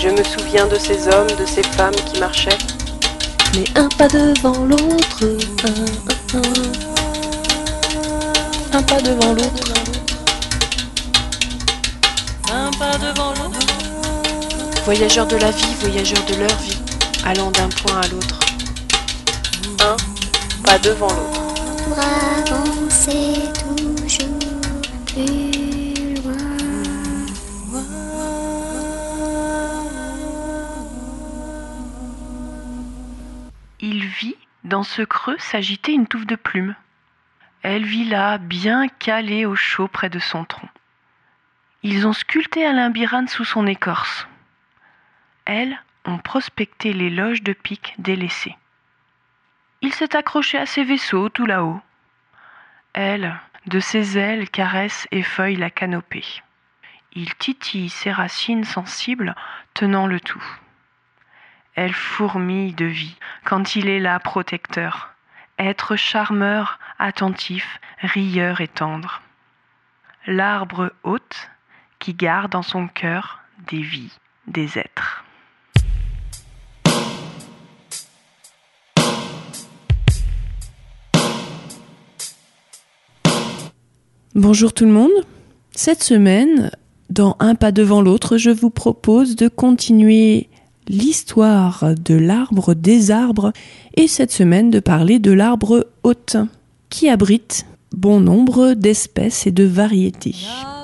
Je me souviens de ces hommes, de ces femmes qui marchaient, mais un pas devant l'autre, un pas devant l'autre, un pas devant l'autre. voyageurs de la vie, voyageurs de leur vie, allant d'un point à l'autre. Un pas devant l'autre. Pour avancer toujours plus loin. Il vit dans ce creux s'agiter une touffe de plumes. Elle vit là, bien calée au chaud près de son tronc. Ils ont sculpté un limbirane sous son écorce. Elles ont prospecté les loges de pique délaissées. Il s'est accroché à ses vaisseaux tout là-haut. Elle, de ses ailes, caresse et feuille la canopée. Il titille ses racines sensibles, tenant le tout. Elle fourmille de vie quand il est là protecteur, être charmeur, attentif, rieur et tendre. L'arbre hôte qui garde en son cœur des vies, des êtres. Bonjour tout le monde. Cette semaine, dans Un pas devant l'autre, je vous propose de continuer l'histoire de l'arbre des arbres et cette semaine de parler de l'arbre hôte qui abrite bon nombre d'espèces et de variétés.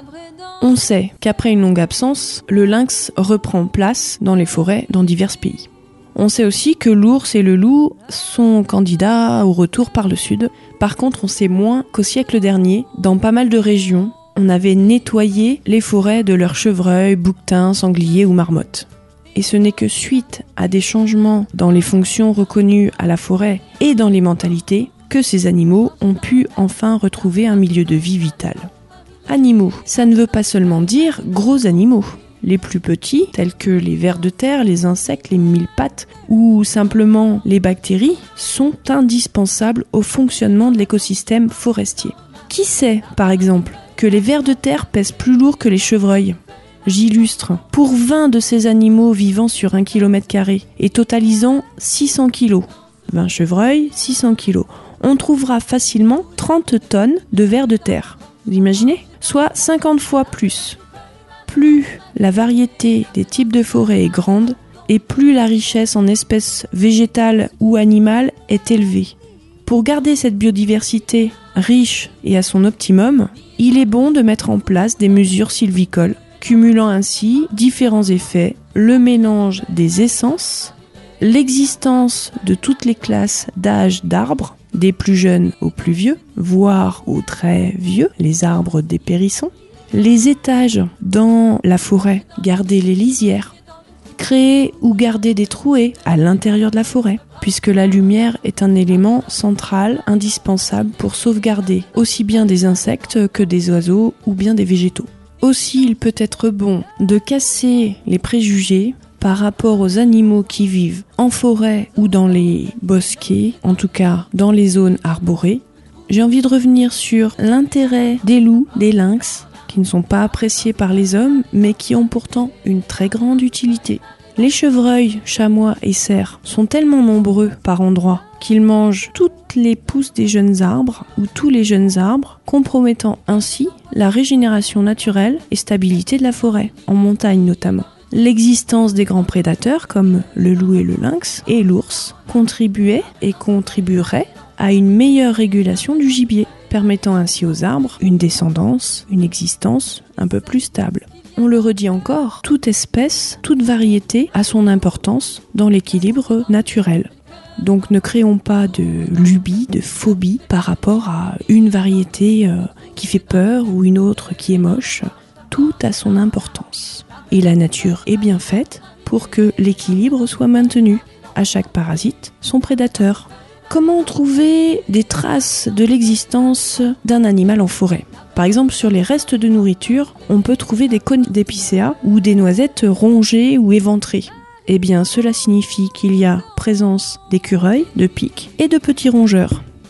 On sait qu'après une longue absence, le lynx reprend place dans les forêts dans divers pays. On sait aussi que l'ours et le loup sont candidats au retour par le sud. Par contre, on sait moins qu'au siècle dernier, dans pas mal de régions, on avait nettoyé les forêts de leurs chevreuils, bouquetins, sangliers ou marmottes. Et ce n'est que suite à des changements dans les fonctions reconnues à la forêt et dans les mentalités que ces animaux ont pu enfin retrouver un milieu de vie vital. Animaux, ça ne veut pas seulement dire gros animaux. Les plus petits, tels que les vers de terre, les insectes, les mille-pattes ou simplement les bactéries, sont indispensables au fonctionnement de l'écosystème forestier. Qui sait, par exemple, que les vers de terre pèsent plus lourd que les chevreuils ? J'illustre. Pour 20 de ces animaux vivant sur 1 km² et totalisant 600 kg, 20 chevreuils, 600 kg, on trouvera facilement 30 tonnes de vers de terre. Vous imaginez ? Soit 50 fois plus. Plus la variété des types de forêts est grande et plus la richesse en espèces végétales ou animales est élevée. Pour garder cette biodiversité riche et à son optimum, il est bon de mettre en place des mesures sylvicoles, cumulant ainsi différents effets, le mélange des essences, l'existence de toutes les classes d'âge d'arbres, des plus jeunes aux plus vieux, voire aux très vieux, les arbres dépérissants, les étages dans la forêt, garder les lisières, créer ou garder des trouées à l'intérieur de la forêt, puisque la lumière est un élément central, indispensable pour sauvegarder aussi bien des insectes que des oiseaux ou bien des végétaux. Aussi, il peut être bon de casser les préjugés par rapport aux animaux qui vivent en forêt ou dans les bosquets, en tout cas dans les zones arborées. J'ai envie de revenir sur l'intérêt des loups, des lynx, qui ne sont pas appréciés par les hommes, mais qui ont pourtant une très grande utilité. Les chevreuils, chamois et cerfs sont tellement nombreux par endroits qu'ils mangent toutes les pousses des jeunes arbres ou tous les jeunes arbres, compromettant ainsi la régénération naturelle et stabilité de la forêt, en montagne notamment. L'existence des grands prédateurs comme le loup et le lynx et l'ours contribuait et contribuerait à une meilleure régulation du gibier, permettant ainsi aux arbres une descendance, une existence un peu plus stable. On le redit encore, toute espèce, toute variété a son importance dans l'équilibre naturel. Donc ne créons pas de lubie, de phobie par rapport à une variété qui fait peur ou une autre qui est moche. Tout a son importance. Et la nature est bien faite pour que l'équilibre soit maintenu. À chaque parasite, son prédateur. Comment trouver des traces de l'existence d'un animal en forêt ? Par exemple, sur les restes de nourriture, on peut trouver des cônes d'épicéa ou des noisettes rongées ou éventrées. Eh bien, cela signifie qu'il y a présence d'écureuils, de pics et de petits rongeurs.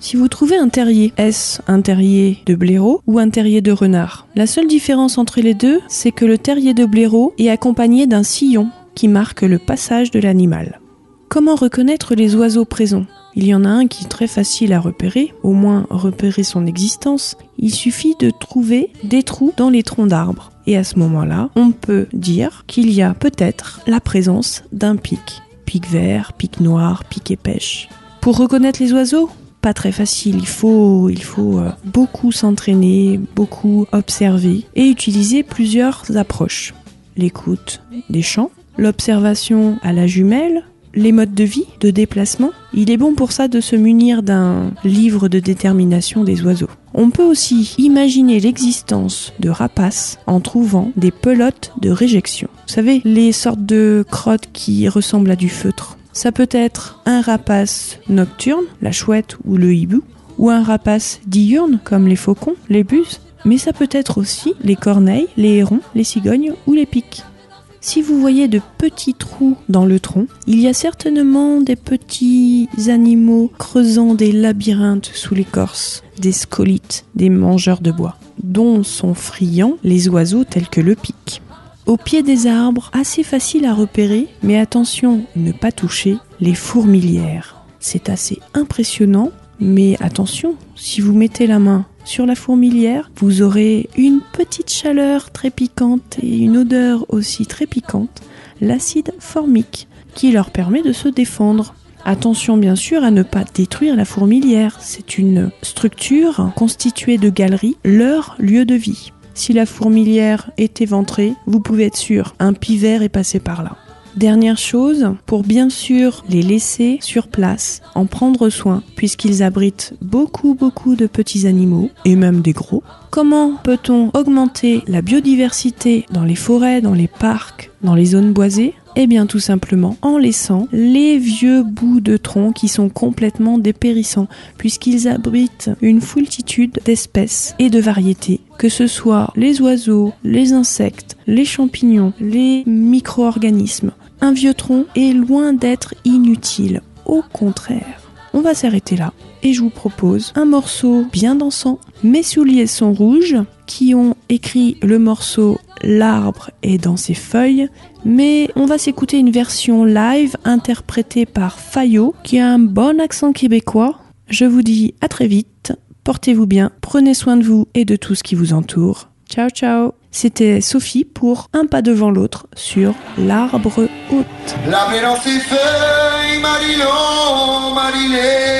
Si vous trouvez un terrier, est-ce un terrier de blaireau ou un terrier de renard? La seule différence entre les deux, c'est que le terrier de blaireau est accompagné d'un sillon qui marque le passage de l'animal. Comment reconnaître les oiseaux présents? Il y en a un qui est très facile à repérer, au moins repérer son existence. Il suffit de trouver des trous dans les troncs d'arbres. Et à ce moment-là, on peut dire qu'il y a peut-être la présence d'un pic. Pic vert, pic noir, pic épêche. Pour reconnaître les oiseaux, pas très facile. Il faut beaucoup s'entraîner, beaucoup observer et utiliser plusieurs approches. L'écoute des chants, l'observation à la jumelle, les modes de vie, de déplacement. Il est bon pour ça de se munir d'un livre de détermination des oiseaux. On peut aussi imaginer l'existence de rapaces en trouvant des pelotes de réjection. Vous savez, les sortes de crottes qui ressemblent à du feutre. Ça peut être un rapace nocturne, la chouette ou le hibou, ou un rapace diurne comme les faucons, les buses, mais ça peut être aussi les corneilles, les hérons, les cigognes ou les pics. Si vous voyez de petits trous dans le tronc, il y a certainement des petits animaux creusant des labyrinthes sous l'écorce, des scolites, des mangeurs de bois, dont sont friands les oiseaux tels que le pic. Au pied des arbres, assez facile à repérer, mais attention, ne pas toucher les fourmilières. C'est assez impressionnant, mais attention, si vous mettez la main sur la fourmilière, vous aurez une petite chaleur très piquante et une odeur aussi très piquante, l'acide formique, qui leur permet de se défendre. Attention bien sûr à ne pas détruire la fourmilière, c'est une structure constituée de galeries, leur lieu de vie. Si la fourmilière est éventrée, vous pouvez être sûr, un pivert est passé par là. Dernière chose, pour bien sûr les laisser sur place, en prendre soin, puisqu'ils abritent beaucoup de petits animaux, et même des gros. Comment peut-on augmenter la biodiversité dans les forêts, dans les parcs, dans les zones boisées? Eh bien tout simplement en laissant les vieux bouts de troncs qui sont complètement dépérissants, puisqu'ils abritent une foultitude d'espèces et de variétés, que ce soit les oiseaux, les insectes, les champignons, les micro-organismes. Un vieux tronc est loin d'être inutile, au contraire. On va s'arrêter là et je vous propose un morceau bien dansant. Mes souliers sont rouges, qui ont écrit le morceau L'arbre est dans ses feuilles, mais on va s'écouter une version live interprétée par Fayot, qui a un bon accent québécois. Je vous dis à très vite, portez-vous bien, prenez soin de vous et de tout ce qui vous entoure. Ciao ciao. C'était Sophie pour Un pas devant l'autre sur l'Arbre haute. L'arbre est dans ses feuilles, Marilon, Marilé.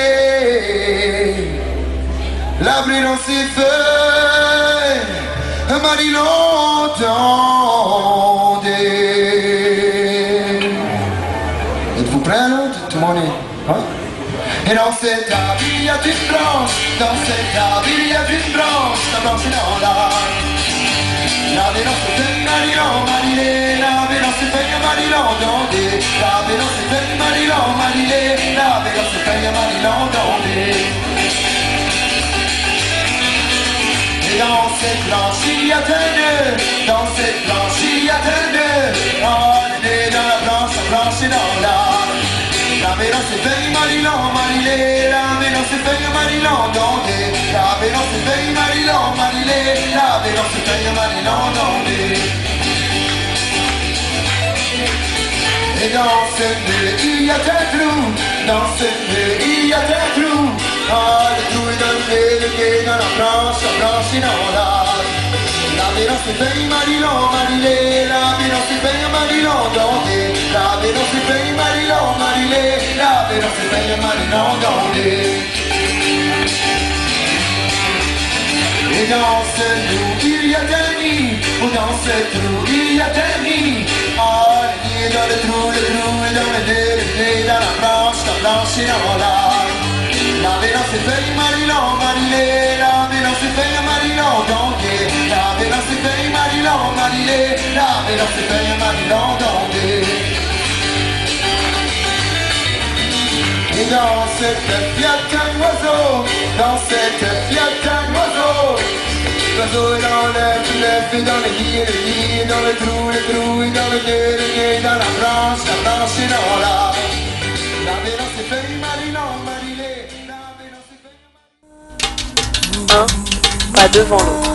L'arbre est dans ses feuilles, Marilon, tendez. Êtes-vous prêts là? Tout le monde est... Hein? Et dans cet arbre il y a une branche, dans cet arbre il y a une branche, la branche est dans l'arbre. L'arbre est dans ses feuilles, Marilon, Marilé. L'arbre est dans ses feuilles, Marilon, tendez. L'arbre est dans ses feuilles, Marilon, Marilé. L'arbre est dans ses feuilles, Marilon, tendez. Et dans cette planche il y a un nœud, dans cette planche il y a un nœud. Oh, le nez dans la planche est dans l'arbre. L'arbre est dans ses feuilles, Marilon, Marilé. L'arbre est dans ses feuilles, Marilon, tendez. L'arbre est dans ses feuilles, Marilon, Marilé. L'arbre est dans ses feuilles, Marilon, tendez. Et dans ce nœud il y a un trou, dans ce nœud il y a un trou. Ah, le trou est dans le nez dans la branche est dans l'arbre. L'arbre est dans ses feuilles, Marilon, Marilé. L'arbre est dans ses feuilles, Marilon, tendez. L'arbre est dans ses feuilles, Marilon, Marilé. L'arbre est dans ses feuilles, Marilon, tendez. Et dans ce trou il y a un nid, ou dans ce trou il y a un nid. Ah, le nid est dans le trou est dans le nez dans la branche est dans l'arbre. L'arbre est dans ses feuilles, Marilon, Marilé. L'arbre est dans ses feuilles, Marilon, tendez. L'arbre est dans ses feuilles, Marilon, Marilé. L'arbre est dans ses feuilles, Marilon, tendez. Et dans cette fiat un oiseau, dans cette fiat un oiseau. L'oiseau est dans l'œuf est dans le nid, dans le trou est dans le nez dans la branche est dans l'arbre. L'arbre est dans ses feuilles, Marilon, Marilé. Un pas devant l'autre.